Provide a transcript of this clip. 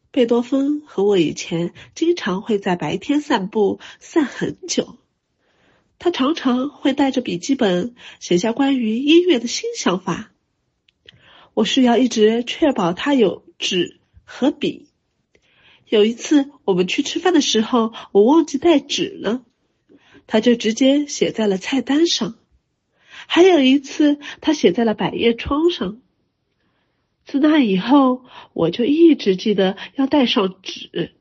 贝多芬和我以前经常会在白天散步，散很久。他常常会带着笔记本写下关于音乐的新想法。我需要一直确保他有纸和笔。有一次我们去吃饭的时候，我忘记带纸了，他就直接写在了菜单上。还有一次他写在了百叶窗上。自那以后，我就一直记得要带上纸。